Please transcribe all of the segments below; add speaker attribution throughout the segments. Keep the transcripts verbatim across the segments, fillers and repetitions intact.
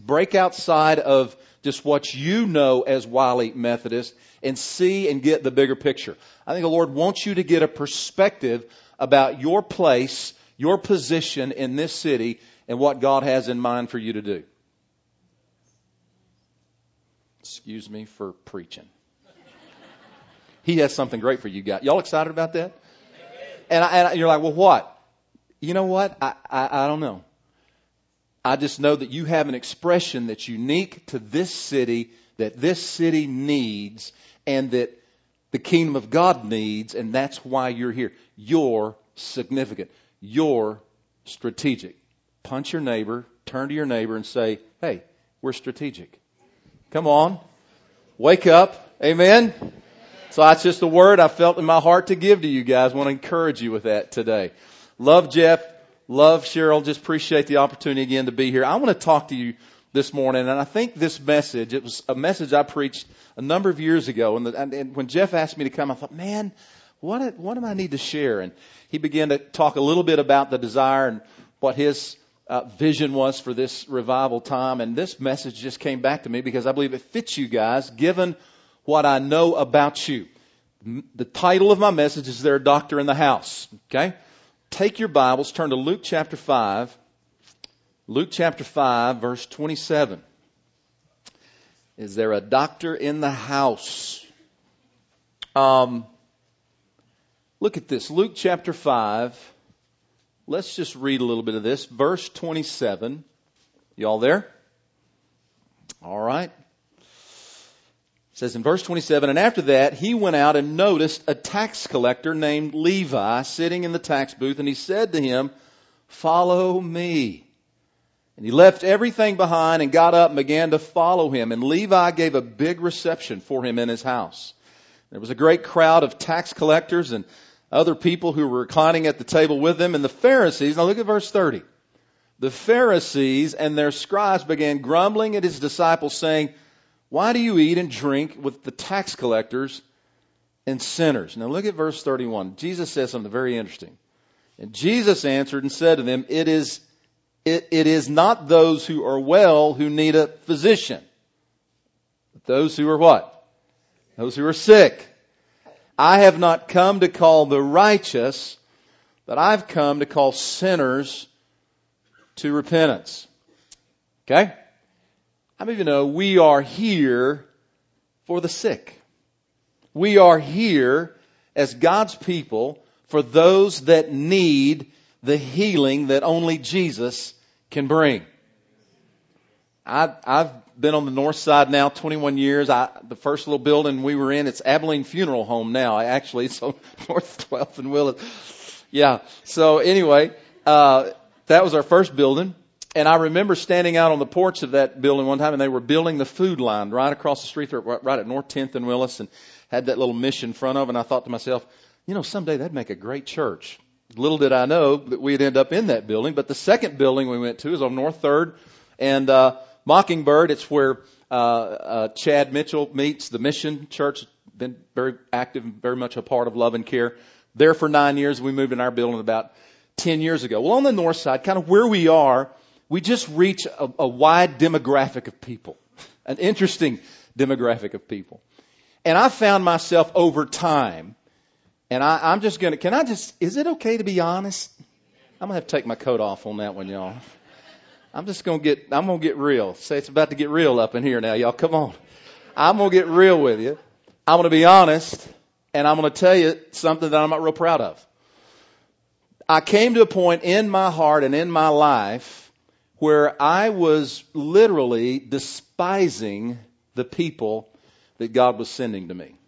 Speaker 1: break outside of just what you know as Wiley Methodist and see and get the bigger picture. I think the Lord wants you to get a perspective about your place, your position in this city, and what God has in mind for you to do. Excuse me for preaching. He has something great for you guys. Y'all excited about that? And, I, and you're like, well, what? You know what? I, I, I don't know. I just know that you have an expression that's unique to this city, that this city needs, and that the kingdom of God needs, and that's why you're here. You're significant. You're strategic. Punch your neighbor, turn to your neighbor and say, hey, we're strategic. Come on. Wake up. Amen. So that's just a word I felt in my heart to give to you guys. I want to encourage you with that today. Love Jeff. Love Cheryl. Just appreciate the opportunity again to be here. I want to talk to you this morning. And I think this message, it was a message I preached a number of years ago. And, the, and when Jeff asked me to come, I thought, man, what, what do I need to share? And he began to talk a little bit about the desire and what his uh, vision was for this revival time. And this message just came back to me because I believe it fits you guys, given what I know about you. The title of my message is There a Doctor in the House? Okay? Take your Bibles, turn to Luke chapter five. Luke chapter five, verse twenty-seven. Is there a doctor in the house? Um, look at this. Luke chapter five. Let's just read a little bit of this. Verse twenty-seven. Y'all there? All right. It says in verse twenty-seven, and after that he went out and noticed a tax collector named Levi sitting in the tax booth, and he said to him, follow me. And he left everything behind and got up and began to follow him. And Levi gave a big reception for him in his house. There was a great crowd of tax collectors and other people who were reclining at the table with them. And the Pharisees, now look at verse thirty. The Pharisees and their scribes began grumbling at his disciples, saying, why do you eat and drink with the tax collectors and sinners? Now look at verse thirty-one. Jesus says something very interesting. And Jesus answered and said to them, It is, it, it is not those who are well who need a physician, but those who are what? Those who are sick. I have not come to call the righteous, but I've come to call sinners to repentance. Okay? How many of you know we are here for the sick? We are here as God's people for those that need the healing that only Jesus can bring. I, I've been on the north side now twenty-one years. I, the first little building we were in, it's Abilene Funeral Home now. I actually, so North twelfth and Willis. Yeah. So anyway, uh, that was our first building. And I remember standing out on the porch of that building one time, and they were building the food line right across the street there, right at North tenth and Willis, and had that little mission in front of. And I thought to myself, you know, someday that'd make a great church. Little did I know that we'd end up in that building. But the second building we went to is on North third and uh, Mockingbird. It's where uh, uh, Chad Mitchell meets. The Mission Church, been very active, very much a part of Love and Care. There for nine years. We moved in our building about ten years ago. Well, on the north side, kind of where we are, we just reach a, a wide demographic of people, an interesting demographic of people. And I found myself over time, and I, I'm just going to, can I just, is it okay to be honest? I'm going to have to take my coat off on that one, y'all. I'm just going to get, I'm going to get real. Say it's about to get real up in here now, y'all. Come on. I'm going to get real with you. I'm going to be honest, and I'm going to tell you something that I'm not real proud of. I came to a point in my heart and in my life where I was literally despising the people that God was sending to me.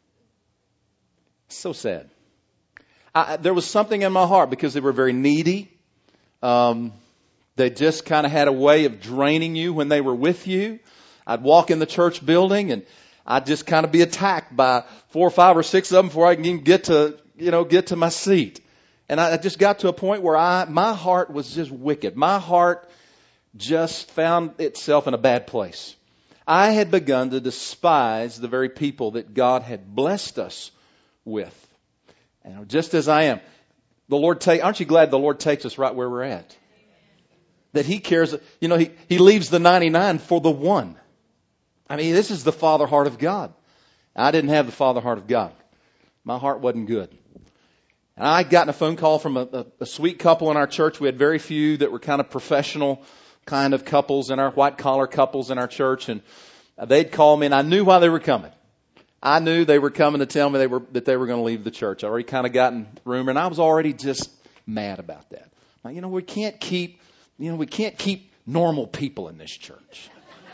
Speaker 1: So sad. I, there was something in my heart because they were very needy. Um, they just kind of had a way of draining you when they were with you. I'd walk in the church building and I'd just kind of be attacked by four or five or six of them before I can even get to, you know, get to my seat. And I just got to a point where I, my heart was just wicked. My heart just found itself in a bad place. I had begun to despise the very people that God had blessed us with. And just as I am, the Lord take, aren't you glad the Lord takes us right where we're at? That he cares, you know, he, he leaves the ninety-nine for the one. I mean, this is the father heart of God. I didn't have the father heart of God. My heart wasn't good. And I'd gotten a phone call from a, a, a sweet couple in our church. We had very few that were kind of professional kind of couples in our white collar couples in our church. And they'd call me and I knew why they were coming. I knew they were coming to tell me they were, that they were going to leave the church. I already kind of gotten rumor and I was already just mad about that. Like, you know, we can't keep, you know, we can't keep normal people in this church.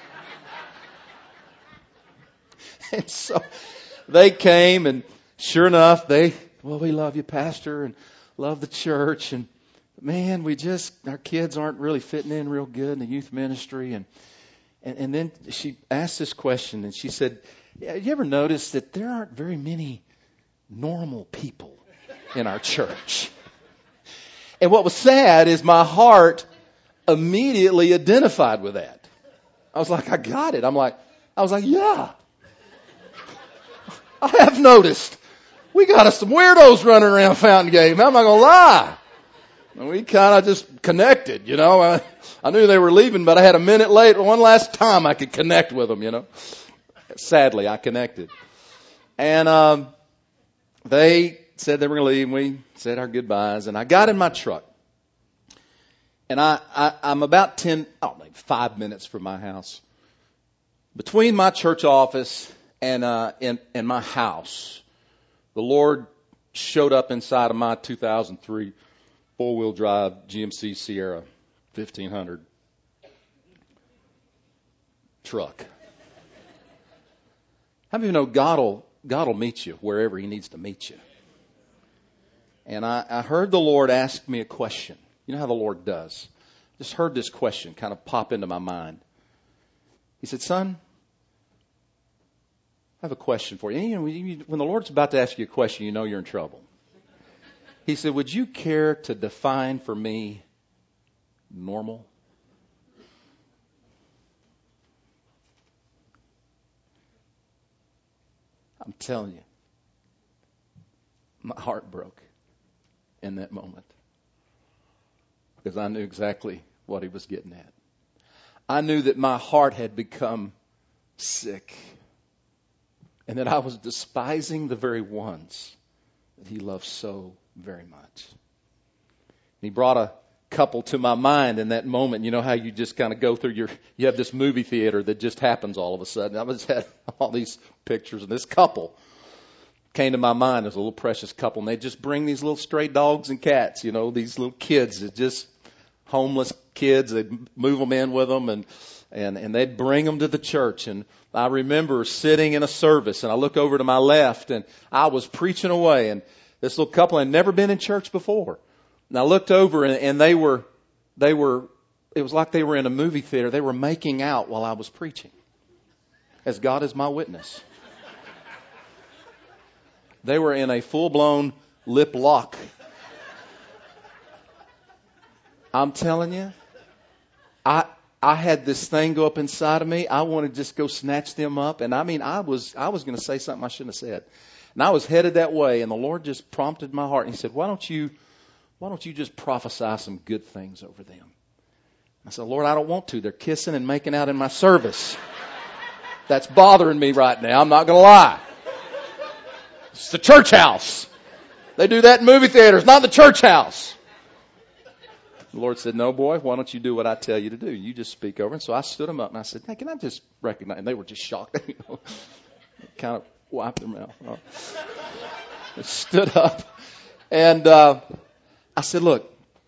Speaker 1: And so they came and sure enough, they, well, we love you, Pastor, and love the church. And man, we just, our kids aren't really fitting in real good in the youth ministry. And, and, and then she asked this question and she said, yeah, you ever notice that there aren't very many normal people in our church? And what was sad is my heart immediately identified with that. I was like, I got it. I'm like, I was like, yeah. I have noticed. We got us some weirdos running around Fountain Gate. I'm not going to lie. And we kind of just connected, you know. I, I knew they were leaving, but I had a minute late. One last time I could connect with them, you know. Sadly, I connected. And um, they said they were going to leave. And we said our goodbyes. And I got in my truck. And I, I, I'm about ten, oh, maybe five minutes from my house. Between my church office and, uh, and, and my house, the Lord showed up inside of my two thousand three four-wheel drive G M C Sierra fifteen hundred truck. How many of you know God will, God will meet you wherever He needs to meet you? And I, I heard the Lord ask me a question. You know how the Lord does. Just heard this question kind of pop into my mind. He said, son, I have a question for you. You know, when the Lord's about to ask you a question, you know you're in trouble. He said, would you care to define for me normal? I'm telling you, my heart broke in that moment because I knew exactly what He was getting at. I knew that my heart had become sick and that I was despising the very ones that He loves so very much. And He brought a couple to my mind in that moment. You know how you just kind of go through your, you have this movie theater that just happens all of a sudden. I just had all these pictures, and this couple came to my mind as a little precious couple, and they just bring these little stray dogs and cats, you know, these little kids that just homeless kids. They'd move them in with them, and and and they'd bring them to the church. And I remember sitting in a service, and I look over to my left, and I was preaching away, and this little couple had never been in church before. And I looked over, and, and they were, they were, it was like they were in a movie theater. They were making out while I was preaching, as God is my witness. They were in a full-blown lip lock. I'm telling you, I I had this thing go up inside of me. I wanted to just go snatch them up. And I mean, I was I was going to say something I shouldn't have said. And I was headed that way, and the Lord just prompted my heart. And He said, why don't you, why don't you just prophesy some good things over them? I said, Lord, I don't want to. They're kissing and making out in my service. That's bothering me right now. I'm not going to lie. It's the church house. They do that in movie theaters, not the church house. The Lord said, no, boy, why don't you do what I tell you to do? You just speak over. And so I stood them up and I said, hey, can I just recognize? And they were just shocked. You know, kind of wiped their mouth. Oh. They stood up. And uh, I said, look,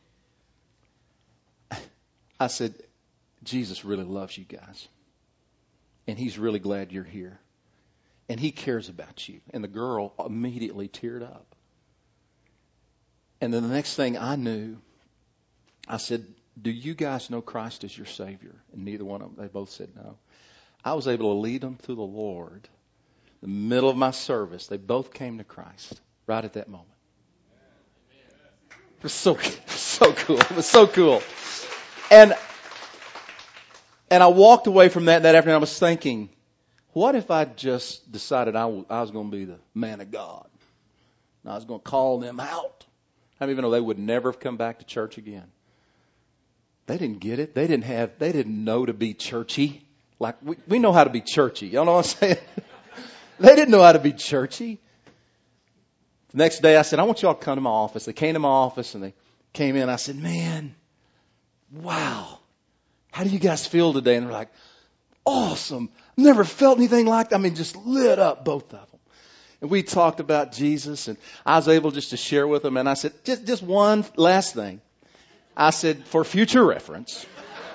Speaker 1: I said, Jesus really loves you guys. And He's really glad you're here. And He cares about you. And the girl immediately teared up. And then the next thing I knew, I said, do you guys know Christ as your Savior? And neither one of them, they both said no. I was able to lead them to the Lord. In the middle of my service, they both came to Christ right at that moment. It was so, so cool. It was so cool. And, and I walked away from that that afternoon. I was thinking, what if I just decided I, w- I was going to be the man of God? And I was going to call them out. How many of you know they would never have come back to church again? They didn't get it. They didn't have, they didn't know to be churchy. Like we, we know how to be churchy. Y'all know what I'm saying? They didn't know how to be churchy. The next day I said, I want y'all to come to my office. They came to my office and they came in. I said, man, wow. How do you guys feel today? And they're like, awesome. Never felt anything like that. I mean, just lit up, both of them. And we talked about Jesus, and I was able just to share with them. And I said, just, just one last thing. I said, for future reference,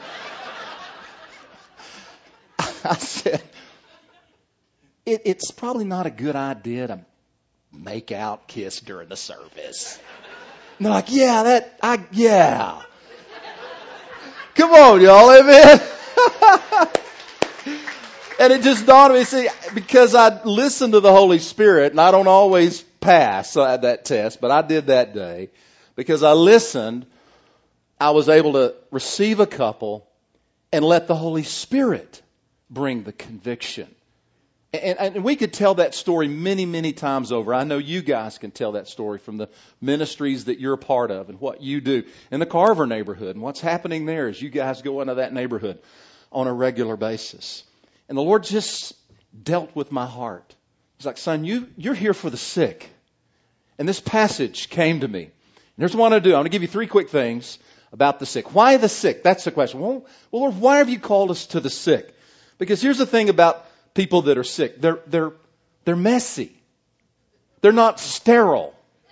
Speaker 1: I said, it, it's probably not a good idea to make out, kiss during the service. And they're like, yeah, that, I, yeah. Come on, y'all, amen. And it just dawned on me, see, because I listened to the Holy Spirit, and I don't always pass that test, but I did that day. Because I listened, I was able to receive a couple and let the Holy Spirit bring the conviction. And, and we could tell that story many, many times over. I know you guys can tell that story from the ministries that you're a part of and what you do in the Carver neighborhood and what's happening there as you guys go into that neighborhood on a regular basis. And the Lord just dealt with my heart. He's like, son, you, you're here for the sick. And this passage came to me. And here's what I want to do. I'm going to give you three quick things about the sick. Why the sick? That's the question. Well, well, Lord, why have you called us to the sick? Because here's the thing about people that are sick. They're, they're, they're messy. They're not sterile.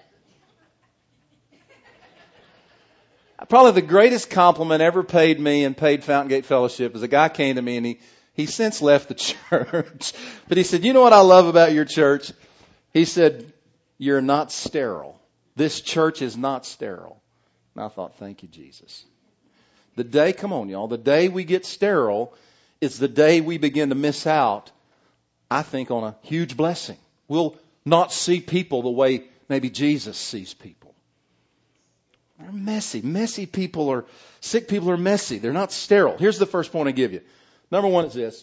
Speaker 1: Probably the greatest compliment ever paid me and paid Fountain Gate Fellowship is a guy came to me and he He since left the church. But he said, you know what I love about your church? He said, you're not sterile. This church is not sterile. And I thought, thank you, Jesus. The day, come on, y'all, the day we get sterile is the day we begin to miss out, I think, on a huge blessing. We'll not see people the way maybe Jesus sees people. They're messy. Messy people are, sick people are messy. They're not sterile. Here's the first point I give you. Number one is this.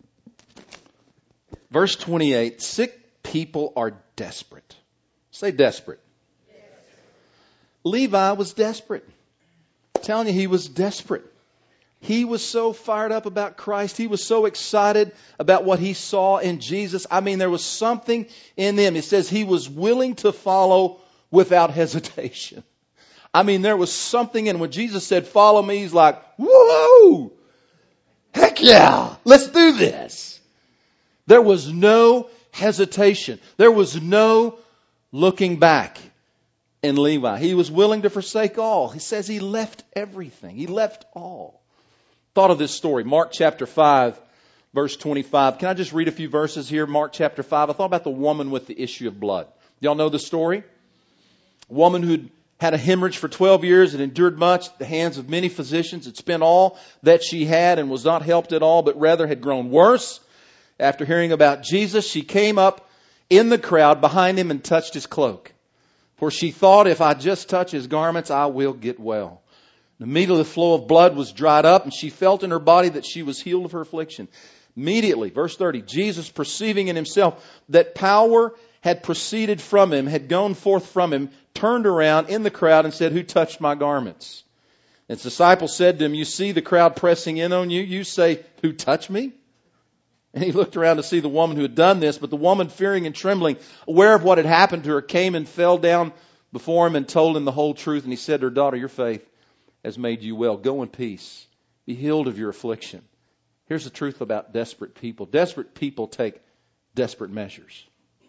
Speaker 1: Verse twenty-eight, sick people are desperate. Say desperate. Yes. Levi was desperate. I'm telling you, he was desperate. He was so fired up about Christ. He was so excited about what he saw in Jesus. I mean, there was something in him. It says he was willing to follow without hesitation. I mean, there was something in when Jesus said, follow me, he's like, whoa! Heck yeah, let's do this. There was no hesitation. There was no looking back in Levi. He was willing to forsake all. He says he left everything. He left all. Thought of this story, Mark chapter five, verse twenty-five. Can I just read a few verses here? Mark chapter five. I thought about the woman with the issue of blood. Y'all know the story? A woman who'd had a hemorrhage for twelve years and endured much at the hands of many physicians, had spent all that she had and was not helped at all, but rather had grown worse. After hearing about Jesus, she came up in the crowd behind him and touched his cloak. For she thought, if I just touch his garments, I will get well. And immediately the flow of blood was dried up, and she felt in her body that she was healed of her affliction. Immediately, verse thirty, Jesus, perceiving in himself that power had proceeded from him, had gone forth from him, turned around in the crowd and said, who touched my garments? And his disciples said to him, you see the crowd pressing in on you. You say, who touched me? And he looked around to see the woman who had done this. But the woman, fearing and trembling, aware of what had happened to her, came and fell down before him and told him the whole truth. And he said to her, daughter, your faith has made you well. Go in peace. Be healed of your affliction. Here's the truth about desperate people. Desperate people take desperate measures.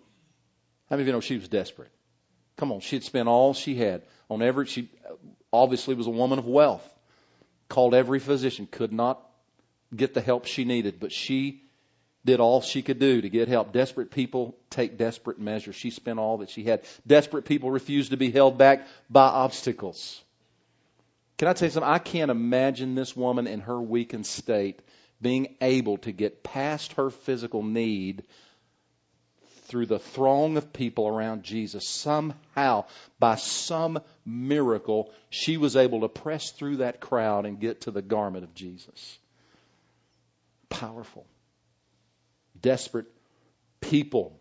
Speaker 1: How many of you know she was desperate? Come on, she had spent all she had on every, she obviously was a woman of wealth. Called every physician, could not get the help she needed, but she did all she could do to get help. Desperate people take desperate measures. She spent all that she had. Desperate people refuse to be held back by obstacles. Can I tell you something? I can't imagine this woman in her weakened state being able to get past her physical need through the throng of people around Jesus. Somehow, by some miracle, she was able to press through that crowd and get to the garment of Jesus. Powerful. Desperate people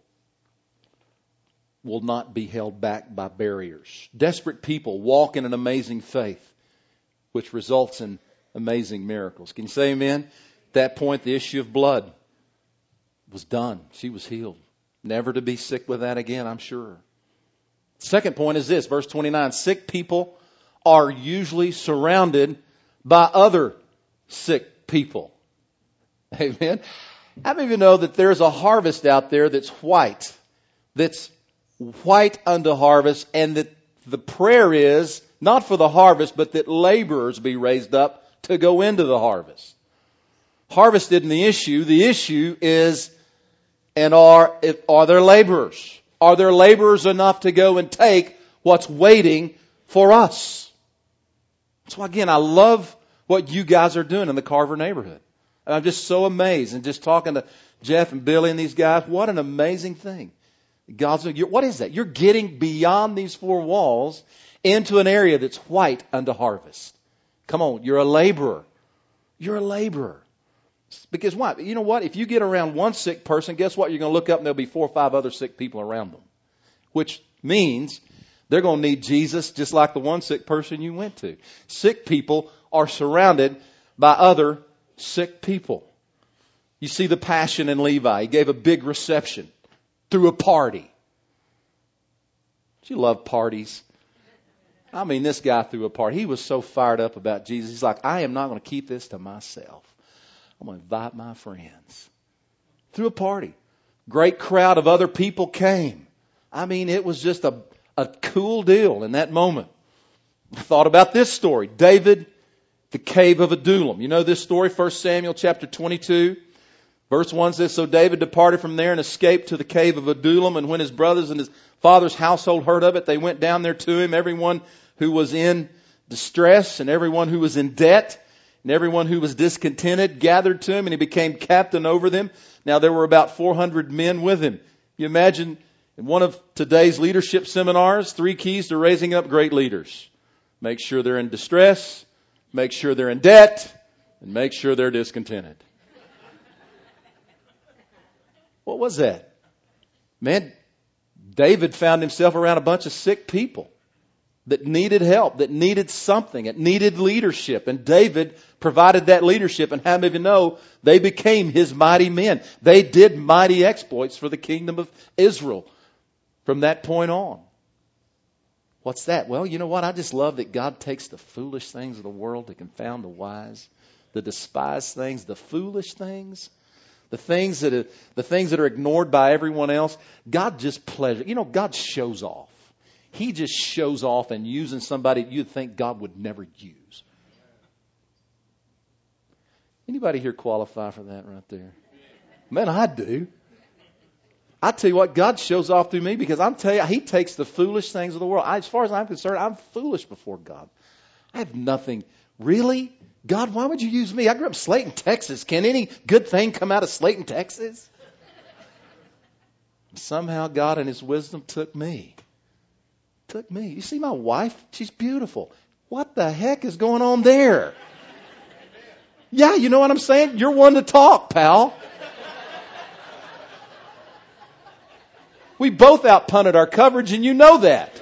Speaker 1: will not be held back by barriers. Desperate people walk in an amazing faith, which results in amazing miracles. Can you say amen? At that point, the issue of blood was done. She was healed. Never to be sick with that again, I'm sure. Second point is this, verse twenty-nine. Sick people are usually surrounded by other sick people. Amen. How many of you know that there's a harvest out there that's white, that's white unto harvest, and that the prayer is not for the harvest, but that laborers be raised up to go into the harvest. Harvest isn't the issue. The issue is, and are, are there laborers? Are there laborers enough to go and take what's waiting for us? So again, I love what you guys are doing in the Carver neighborhood. And I'm just so amazed. And just talking to Jeff and Billy and these guys, what an amazing thing. God's, what is that? You're getting beyond these four walls into an area that's white unto harvest. Come on, you're a laborer. You're a laborer. Because why? You know what? If you get around one sick person, guess what? You're going to look up and there'll be four or five other sick people around them. Which means they're going to need Jesus just like the one sick person you went to. Sick people are surrounded by other sick people. You see the passion in Levi. He gave a big reception through a party. Do you love parties? I mean, this guy threw a party. He was so fired up about Jesus. He's like, I am not going to keep this to myself. I'm going to invite my friends. Threw a party. Great crowd of other people came. I mean, it was just a, a cool deal in that moment. I thought about this story. David, the cave of Adullam. You know this story, First Samuel chapter twenty-two. Verse one says, so David departed from there and escaped to the cave of Adullam. And when his brothers and his father's household heard of it, they went down there to him. Everyone who was in distress and everyone who was in debt and everyone who was discontented gathered to him, and he became captain over them. Now there were about four hundred men with him. You imagine in one of today's leadership seminars, three keys to raising up great leaders. Make sure they're in distress, make sure they're in debt, and make sure they're discontented. What was that? Man, David found himself around a bunch of sick people that needed help, that needed something, that needed leadership. And David provided that leadership. And how many of you know they became his mighty men? They did mighty exploits for the kingdom of Israel from that point on. What's that? Well, you know what? I just love that God takes the foolish things of the world to confound the wise, the despised things, the foolish things. The things that are, the things that are ignored by everyone else, God just pleasure. You know, God shows off. He just shows off and using somebody you'd think God would never use. Anybody here qualify for that right there? Man, I do. I tell you what, God shows off through me because I'm telling you, He takes the foolish things of the world. I, as far as I'm concerned, I'm foolish before God. I have nothing. Really? God, why would you use me? I grew up in Slayton, Texas. Can any good thing come out of Slayton, Texas? Somehow God in His wisdom took me. Took me. You see my wife? She's beautiful. What the heck is going on there? Yeah, you know what I'm saying? You're one to talk, pal. We both outpunted our coverage and you know that.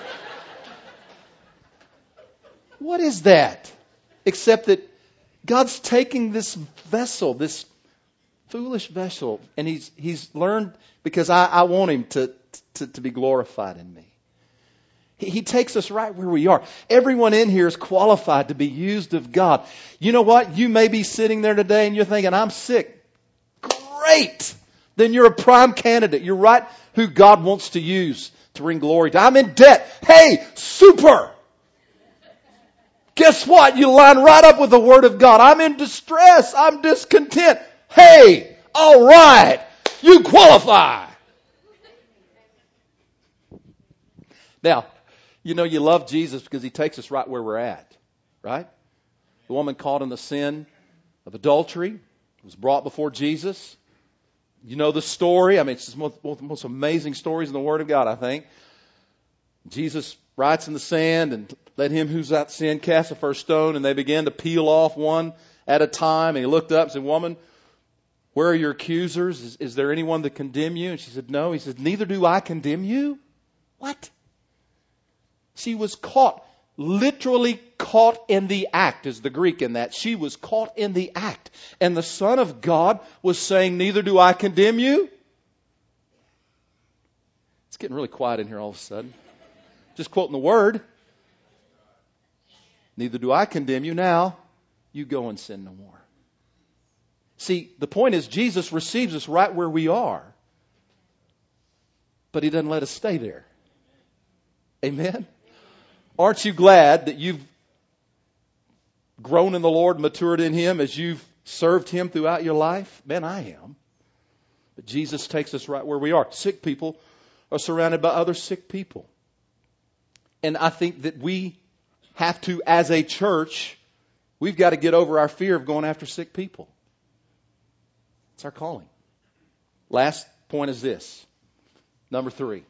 Speaker 1: What is that? Except that God's taking this vessel, this foolish vessel, and He's He's learned, because I, I want Him to, to, to be glorified in me. He, he takes us right where we are. Everyone in here is qualified to be used of God. You know what? You may be sitting there today and you're thinking, I'm sick. Great! Then you're a prime candidate. You're right who God wants to use to bring glory to. I'm in debt. Hey, super! Guess what? You line right up with the Word of God. I'm in distress. I'm discontent. Hey, all right. You qualify. Now, you know you love Jesus because He takes us right where we're at. Right? The woman caught in the sin of adultery was brought before Jesus. You know the story. I mean, it's one of the most amazing stories in the Word of God, I think. Jesus writes in the sand and let him who's without sin cast the first stone. And they began to peel off one at a time. And he looked up and said, woman, where are your accusers? Is, is there anyone that condemn you? And she said, no. He said, neither do I condemn you. What? She was caught literally caught in the act, is the Greek in that. She was caught in the act. And the Son of God was saying, neither do I condemn you. It's getting really quiet in here all of a sudden. Just quoting the word. Neither do I condemn you. Now, you go and sin no more. See, the point is Jesus receives us right where we are. But He doesn't let us stay there. Amen? Aren't you glad that you've grown in the Lord, matured in Him as you've served Him throughout your life? Man, I am. But Jesus takes us right where we are. Sick people are surrounded by other sick people. And I think that we have to, as a church, we've got to get over our fear of going after sick people. It's our calling. Last point is this. Number three.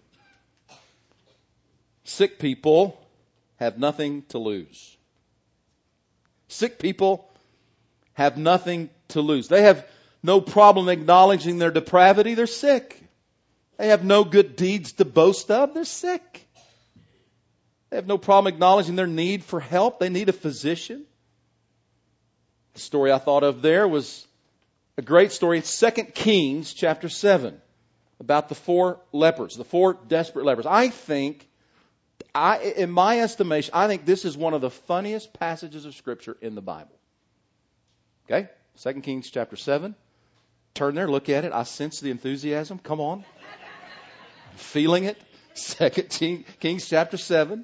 Speaker 1: Sick people have nothing to lose. Sick people have nothing to lose. They have no problem acknowledging their depravity. They're sick. They have no good deeds to boast of. They're sick. They have no problem acknowledging their need for help. They need a physician. The story I thought of there was a great story in Second Kings chapter seven about the four lepers, the four desperate lepers. I think, I, in my estimation, I think this is one of the funniest passages of Scripture in the Bible. Okay? Second Kings chapter seven. Turn there, look at it. I sense the enthusiasm. Come on. I'm feeling it. Second Kings chapter seven.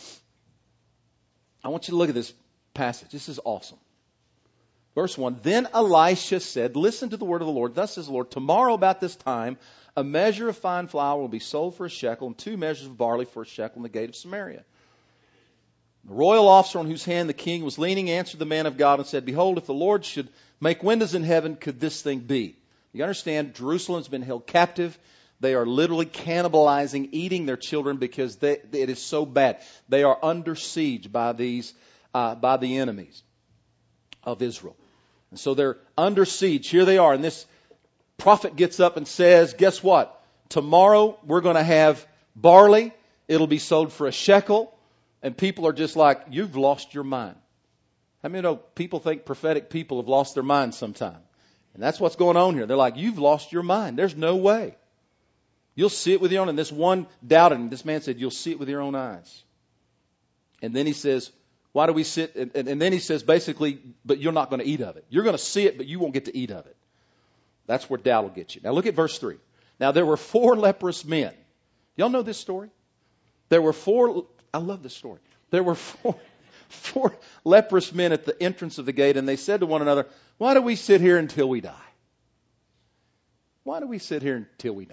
Speaker 1: I want you to look at this passage. This is awesome. Verse one, then Elisha said, listen to the word of the Lord. Thus says the Lord, tomorrow about this time, a measure of fine flour will be sold for a shekel, and two measures of barley for a shekel in the gate of Samaria. The royal officer on whose hand the king was leaning answered the man of God and said, behold, if the Lord should make windows in heaven, could this thing be? You understand, Jerusalem's been held captive. They are literally cannibalizing, eating their children because they, it is so bad. They are under siege by these, uh, by the enemies of Israel. And so they're under siege. Here they are. And this prophet gets up and says, guess what? Tomorrow we're going to have barley. It'll be sold for a shekel. And people are just like, you've lost your mind. How many know people think prophetic people have lost their mind sometime? And that's what's going on here. They're like, you've lost your mind. There's no way. You'll see it with your own. And this one doubted. And this man said, you'll see it with your own eyes. And then he says, why do we sit? And, and, and then he says, basically, but you're not going to eat of it. You're going to see it, but you won't get to eat of it. That's where doubt will get you. Now look at verse three. Now there were four leprous men. Y'all know this story? There were four. I love this story. There were four, four leprous men at the entrance of the gate, and they said to one another, why do we sit here until we die? Why do we sit here until we die?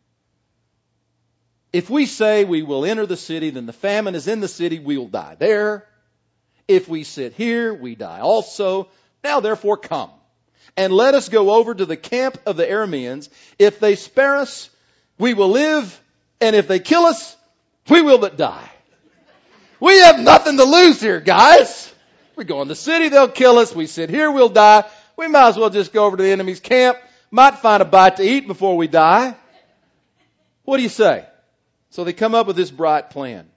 Speaker 1: If we say we will enter the city, then the famine is in the city, we will die there. If we sit here, we die also. Now therefore come, and let us go over to the camp of the Arameans. If they spare us, we will live, and if they kill us, we will but die. We have nothing to lose here, guys. We go in the city, they'll kill us. We sit here, we'll die. We might as well just go over to the enemy's camp. Might find a bite to eat before we die. What do you say? So they come up with this bright plan.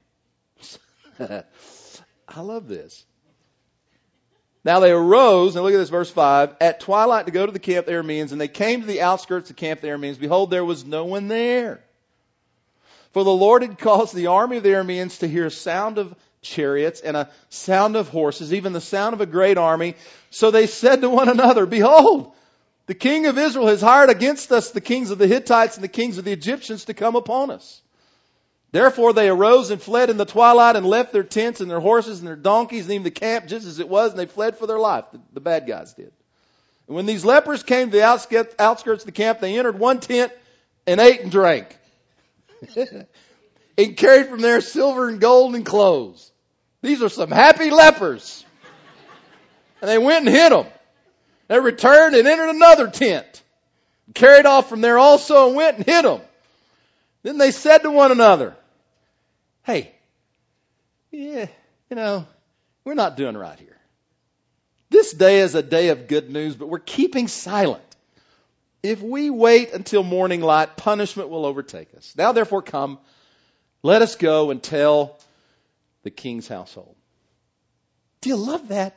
Speaker 1: I love this. Now they arose, and look at this, verse five, at twilight to go to the camp of the Arameans, and they came to the outskirts of the camp of the Arameans. Behold, there was no one there. For the Lord had caused the army of the Arameans to hear a sound of chariots and a sound of horses, even the sound of a great army. So they said to one another, behold, the king of Israel has hired against us the kings of the Hittites and the kings of the Egyptians to come upon us. Therefore they arose and fled in the twilight and left their tents and their horses and their donkeys and even the camp just as it was, and they fled for their life. The, the bad guys did. And when these lepers came to the outskirts, outskirts of the camp, they entered one tent and ate and drank. And carried from there silver and gold and clothes. These are some happy lepers. And they went and hid them. They returned and entered another tent. Carried off from there also and went and hid them. Then they said to one another, hey, yeah, you know, we're not doing right here. This day is a day of good news, but we're keeping silent. If we wait until morning light, punishment will overtake us. Now therefore come, let us go and tell the king's household. Do you love that?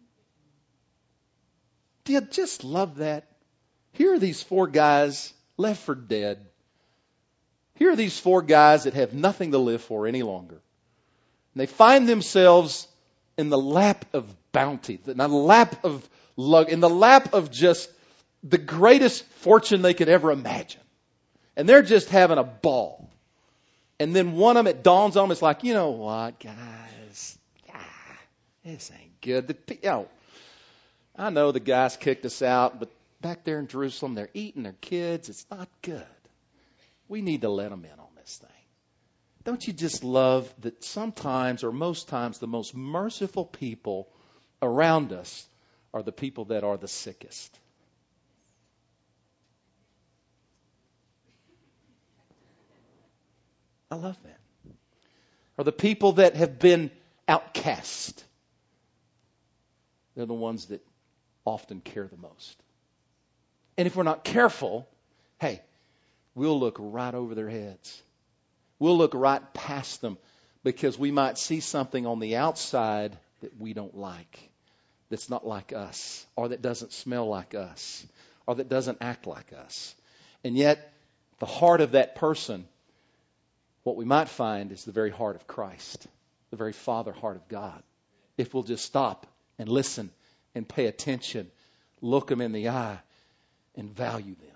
Speaker 1: Do you just love that? Here are these four guys left for dead. Here are these four guys that have nothing to live for any longer. And they find themselves in the lap of bounty, in the lap of lug, in the lap of just the greatest fortune they could ever imagine. And they're just having a ball. And then one of them, it dawns on them, it's like, you know what, guys? Ah, this ain't good. The, you know, I know the guys kicked us out, but back there in Jerusalem, they're eating their kids. It's not good. We need to let them in on this thing. Don't you just love that sometimes, or most times, the most merciful people around us are the people that are the sickest? I love that. Are the people that have been outcast. They're the ones that often care the most. And if we're not careful, hey, we'll look right over their heads. We'll look right past them because we might see something on the outside that we don't like, that's not like us, or that doesn't smell like us, or that doesn't act like us. And yet, the heart of that person, what we might find is the very heart of Christ, the very Father heart of God. If we'll just stop and listen and pay attention, look them in the eye, and value them.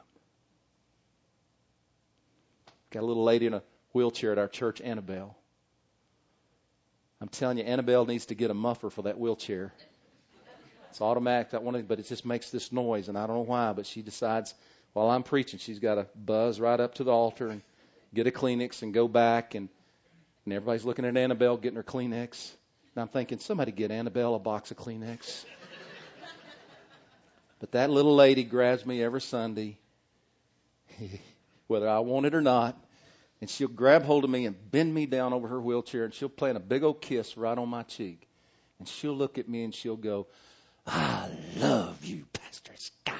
Speaker 1: Got a little lady in a wheelchair at our church, Annabelle. I'm telling you, Annabelle needs to get a muffler for that wheelchair. It's automatic, that one, but it just makes this noise, and I don't know why, but she decides while I'm preaching, she's got to buzz right up to the altar and get a Kleenex and go back, and, and everybody's looking at Annabelle getting her Kleenex. And I'm thinking, somebody get Annabelle a box of Kleenex. But that little lady grabs me every Sunday, whether I want it or not, and she'll grab hold of me and bend me down over her wheelchair, and she'll plant a big old kiss right on my cheek. And she'll look at me and she'll go, I love you, Pastor Scott.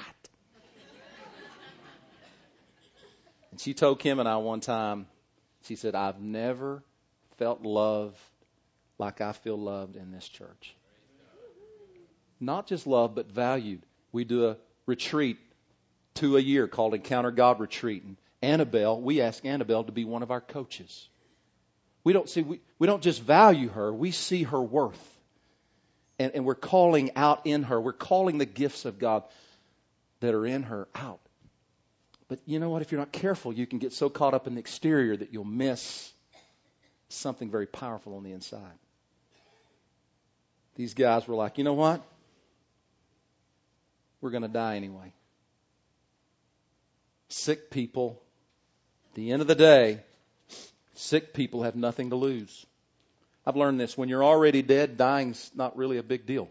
Speaker 1: And she told Kim and I one time, she said, I've never felt love like I feel loved in this church. Not just loved, but valued. We do a retreat two a year called Encounter God Retreat. And Annabelle, we ask Annabelle to be one of our coaches. We don't see we, we don't just value her, we see her worth. And, and we're calling out in her. We're calling the gifts of God that are in her out. But you know what? If you're not careful, you can get so caught up in the exterior that you'll miss something very powerful on the inside. These guys were like, you know what? We're going to die anyway. Sick people, at the end of the day, sick people have nothing to lose. I've learned this. When you're already dead, dying's not really a big deal.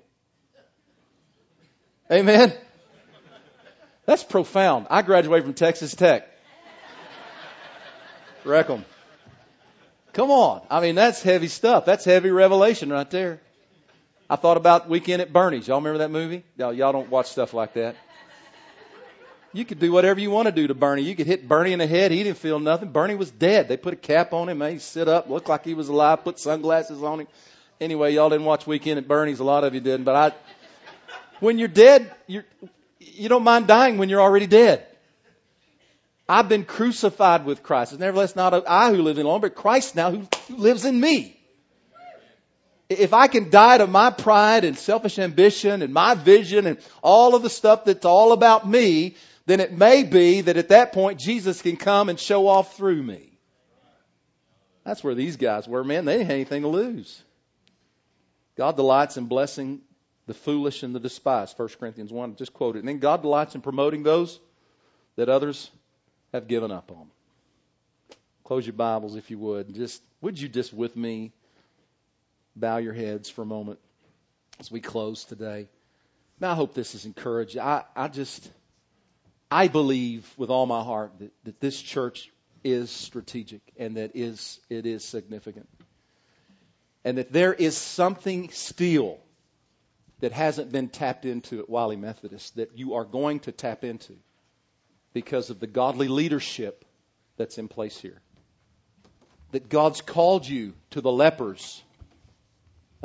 Speaker 1: Amen? That's profound. I graduated from Texas Tech. Wreck 'em. Come on. I mean, that's heavy stuff. That's heavy revelation right there. I thought about Weekend at Bernie's. Y'all remember that movie? Y'all, y'all don't watch stuff like that. You could do whatever you want to do to Bernie. You could hit Bernie in the head. He didn't feel nothing. Bernie was dead. They put a cap on him, made him sit up, looked like he was alive, put sunglasses on him. Anyway, y'all didn't watch Weekend at Bernie's. A lot of you didn't. But I, when you're dead, you're, you don't mind dying when you're already dead. I've been crucified with Christ. It's nevertheless not I who live any longer, but Christ now who, who lives in me. If I can die to my pride and selfish ambition and my vision and all of the stuff that's all about me, then it may be that at that point Jesus can come and show off through me. That's where these guys were, man. They didn't have anything to lose. God delights in blessing the foolish and the despised. First Corinthians one, just quote it. And then God delights in promoting those that others have given up on. Close your Bibles if you would. Just would you just with me bow your heads for a moment as we close today. Now I hope this has encouraged you. I, I just, I believe with all my heart that, that this church is strategic and that is it is significant. And that there is something still that hasn't been tapped into at Wiley Methodist that you are going to tap into because of the godly leadership that's in place here. That God's called you to the lepers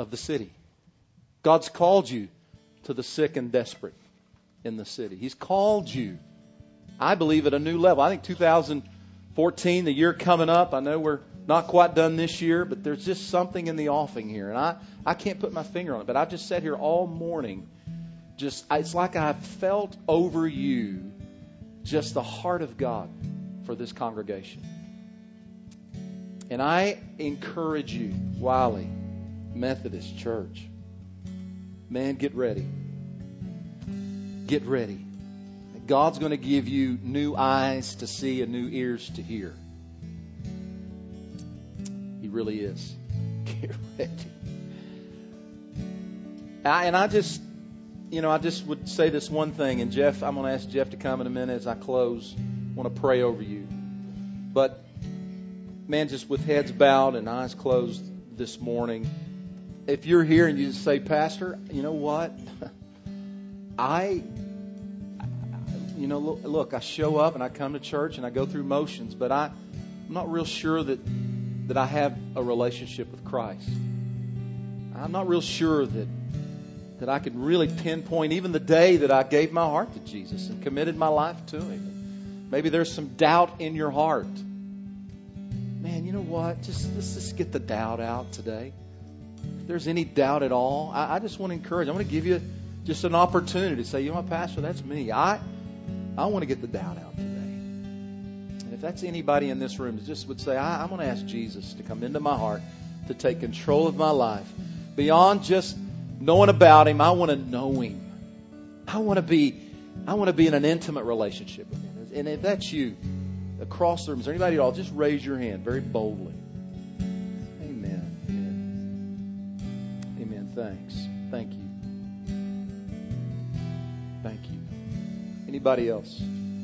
Speaker 1: of the city. God's called you to the sick and desperate in the city. He's called you, I believe, at a new level. I think two thousand fourteen, the year coming up, I know we're not quite done this year, but there's just something in the offing here. And I, I can't put my finger on it, but I've just sat here all morning. Just it's like I've felt over you just the heart of God for this congregation. And I encourage you, Wiley Methodist Church, man, get ready. Get ready. God's going to give you new eyes to see and new ears to hear. He really is. Get ready. I, and I just, you know, I just would say this one thing. And Jeff, I'm going to ask Jeff to come in a minute as I close. I want to pray over you. But, man, just with heads bowed and eyes closed this morning, if you're here and you just say, Pastor, you know what? I... You know, look, look, I show up and I come to church and I go through motions, but I, I'm not real sure that that I have a relationship with Christ. I'm not real sure that that I can really pinpoint even the day that I gave my heart to Jesus and committed my life to Him. Maybe there's some doubt in your heart. Man, you know what? Just let's just get the doubt out today. If there's any doubt at all, I, I just want to encourage. I want to give you just an opportunity to say, you know what, Pastor, that's me. I. I want to get the doubt out today. And if that's anybody in this room that just would say, I, I'm going to ask Jesus to come into my heart, to take control of my life. Beyond just knowing about Him, I want to know Him. I want to be, I want to be in an intimate relationship with Him. And if that's you, across the room, is there anybody at all? Just raise your hand very boldly. Amen. Amen. Amen. Thanks. Thank you. Thank you. Anybody else?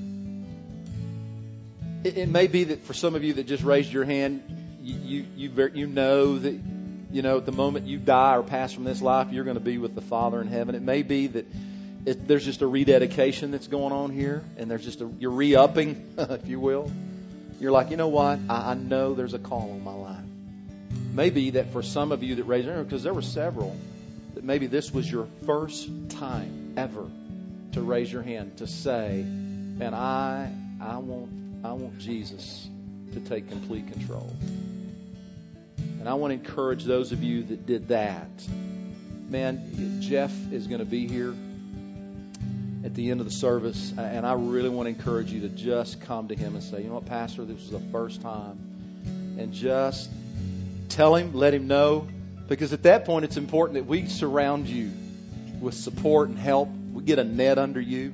Speaker 1: It, it may be that for some of you that just raised your hand, you you you, you know that you know at the moment you die or pass from this life, you're going to be with the Father in heaven. It may be that it, there's just a rededication that's going on here, and there's just a you're re-upping, if you will. You're like, you know what? I, I know there's a call on my life. Maybe that for some of you that raised your hand, because there were several, that maybe this was your first time ever to raise your hand to say, man, I I want I want Jesus to take complete control. And I want to encourage those of you that did that. Man, Jeff is going to be here at the end of the service, and I really want to encourage you to just come to him and say, you know what, Pastor, this was the first time. And just tell him, let him know, because at that point it's important that we surround you with support and help. We get a net under you.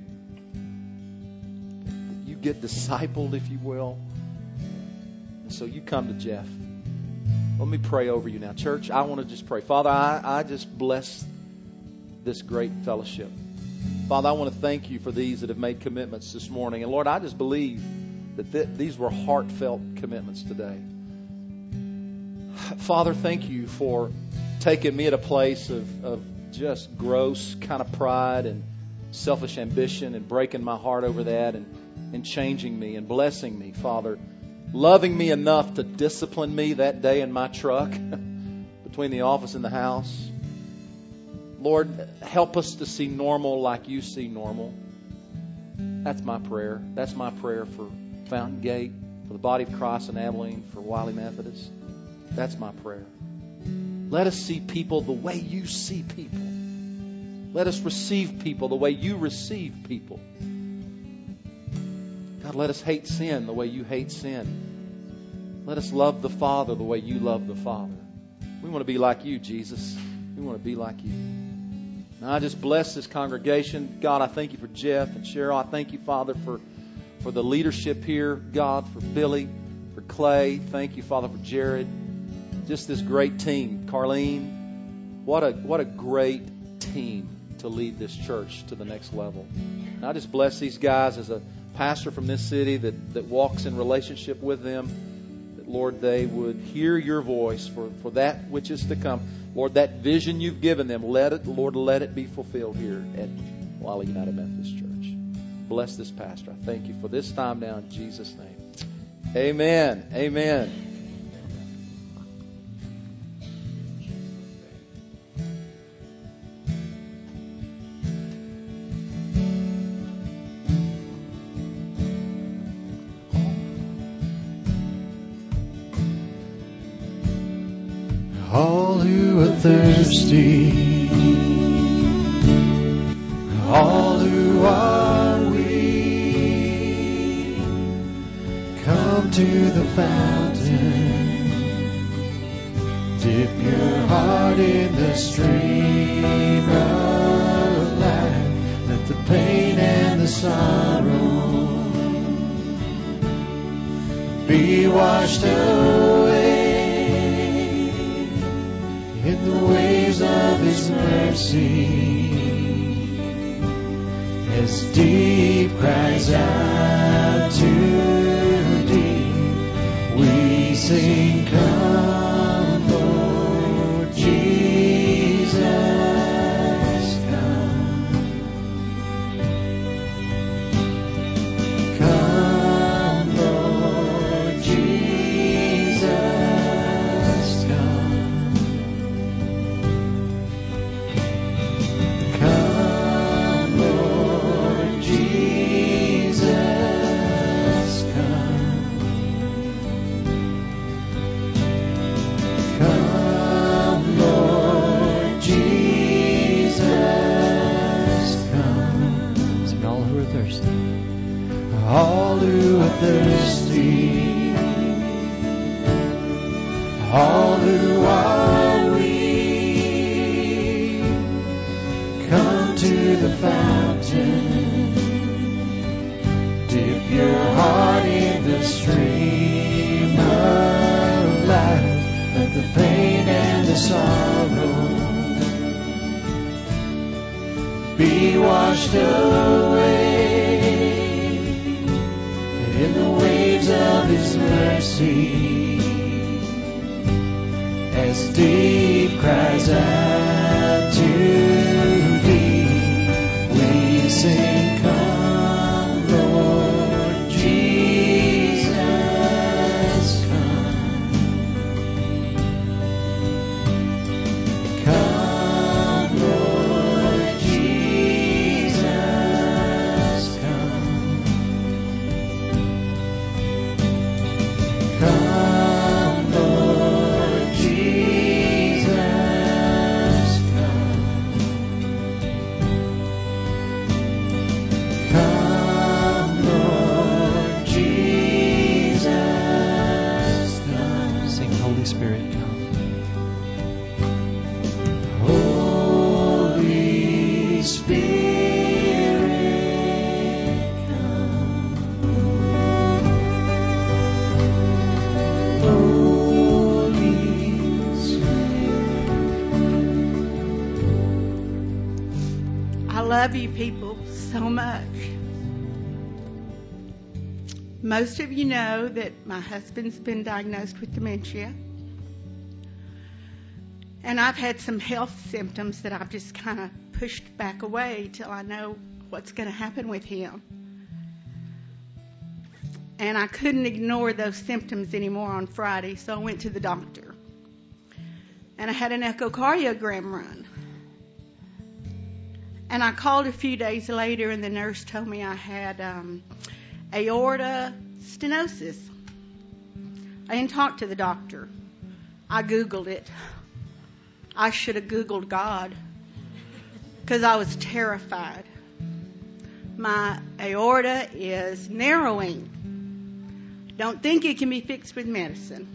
Speaker 1: You get discipled, if you will. And so you come to Jeff. Let me pray over you now. Church, I want to just pray. Father, I, I just bless this great fellowship. Father, I want to thank you for these that have made commitments this morning. And Lord, I just believe that th- these were heartfelt commitments today. Father, thank you for taking me at a place of, of just gross kind of pride and selfish ambition and breaking my heart over that and, and changing me and blessing me, Father. Loving me enough to discipline me that day in my truck between the office and the house. Lord, help us to see normal like you see normal. That's my prayer. That's my prayer for Fountain Gate, for the body of Christ in Abilene, for Wiley Methodist. That's my prayer. Let us see people the way you see people. Let us receive people the way you receive people. God, let us hate sin the way you hate sin. Let us love the Father the way you love the Father. We want to be like you, Jesus. We want to be like you. And I just bless this congregation. God, I thank you for Jeff and Cheryl. I thank you, Father, for, for the leadership here. God, for Billy, for Clay. Thank you, Father, for Jared. Just this great team. Carlene, what a what a great team to lead this church to the next level. And I just bless these guys as a pastor from this city that, that walks in relationship with them. That, Lord, they would hear your voice for, for that which is to come. Lord, that vision you've given them, let it, Lord, let it be fulfilled here at Wiley United Methodist Church. Bless this pastor. I thank you for this time now in Jesus' name. Amen. Amen.
Speaker 2: All who are thirsty, all who are weak, come to the fountain. Dip your heart in the stream of life. Let the pain and the sorrow be washed away in the waves of His mercy. As deep cries out to deep, we sing, come, Lord Jesus, come. Come, Lord Jesus, come. Come, Lord Jesus, come. Come, Lord Jesus, come. Sing all who are thirsty. All who are thirsty, all who are weak, come to the fountain. Dip your heart in the stream of life. Let the pain and the sorrow be washed away in the waves of His mercy. As deep cries out to deep, we sing, come, Lord Jesus, come. Come, Lord Jesus, come. Come, Lord Jesus, come. Come, Lord Jesus, come. Sing, Holy Spirit, come. Holy Spirit, come. Holy Spirit.
Speaker 3: I love you people so much. Most of you know that my husband's been diagnosed with dementia. And I've had some health symptoms that I've just kind of pushed back away till I know what's going to happen with him. And I couldn't ignore those symptoms anymore on Friday, so I went to the doctor. And I had an echocardiogram run. And I called a few days later, and the nurse told me I had um, aorta stenosis. I didn't talk to the doctor. I Googled it. I should have Googled God because I was terrified. My aorta is narrowing. Don't think it can be fixed with medicine.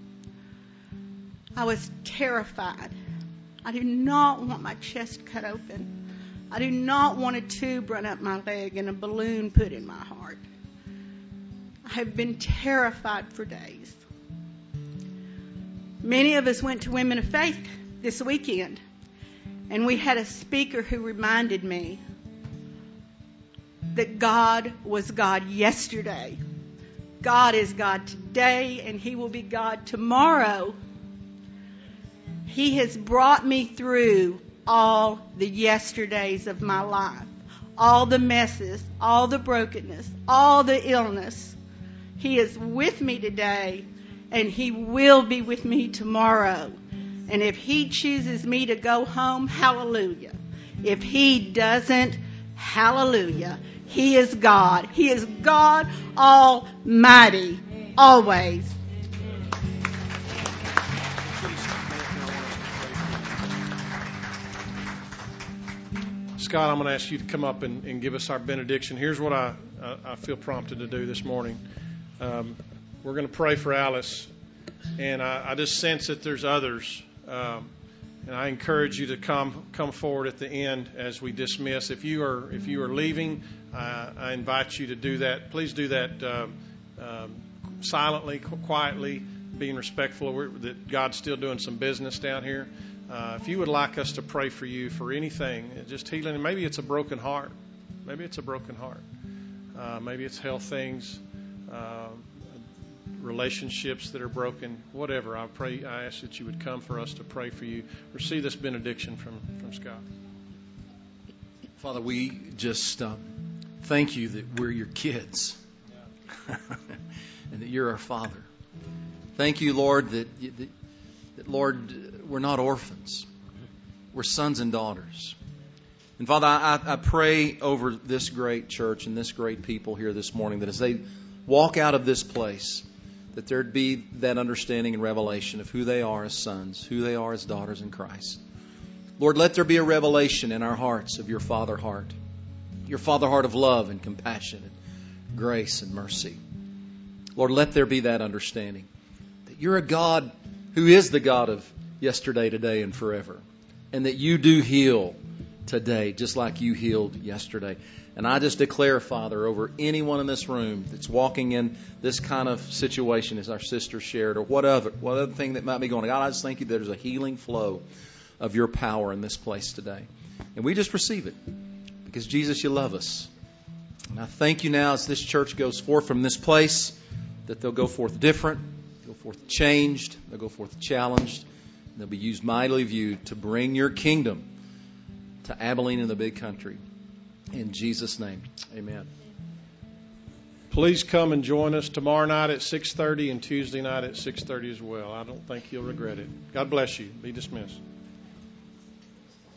Speaker 3: I was terrified. I do not want my chest cut open. I do not want a tube run up my leg and a balloon put in my heart. I have been terrified for days. Many of us went to Women of Faith this weekend, and we had a speaker who reminded me that God was God yesterday. God is God today, and He will be God tomorrow. He has brought me through all the yesterdays of my life, all the messes, all the brokenness, all the illness. He is with me today, and He will be with me tomorrow. And if He chooses me to go home, hallelujah. If He doesn't, hallelujah. He is God. He is God Almighty, always.
Speaker 4: Scott, I'm going to ask you to come up and, and give us our benediction. Here's what I, I, I feel prompted to do this morning. Um, we're going to pray for Alice, and I, I just sense that there's others. Um, and I encourage you to come come forward at the end as we dismiss. If you are if you are leaving, uh, I invite you to do that. Please do that um, um, silently, quietly, being respectful. We're, that God's still doing some business down here. Uh, if you would like us to pray for you for anything, just healing, maybe it's a broken heart. Maybe it's a broken heart. Uh, maybe it's health things, uh, relationships that are broken, whatever. I pray. I ask that you would come for us to pray for you. Receive this benediction from, from Scott.
Speaker 5: Father, we just um, thank you that we're your kids and that you're our Father. Thank you, Lord, that, that, that, Lord, we're not orphans. We're sons and daughters. And Father, I, I pray over this great church and this great people here this morning that as they walk out of this place, that there'd be that understanding and revelation of who they are as sons, who they are as daughters in Christ. Lord, let there be a revelation in our hearts of your Father heart, your Father heart of love and compassion and grace and mercy. Lord, let there be that understanding that you're a God who is the God of yesterday, today, and forever, and that you do heal today just like you healed yesterday. And I just declare, Father, over anyone in this room that's walking in this kind of situation as our sister shared, or what other, what other thing that might be going on. God, I just thank you that there's a healing flow of your power in this place today. And we just receive it because, Jesus, you love us. And I thank you now as this church goes forth from this place that they'll go forth different, go forth changed, they'll go forth challenged, and they'll be used mightily of you to bring your kingdom to Abilene and the big country. In Jesus' name, amen.
Speaker 4: Please come and join us tomorrow night at six thirty and Tuesday night at six thirty as well. I don't think you'll regret it. God bless you. Be dismissed.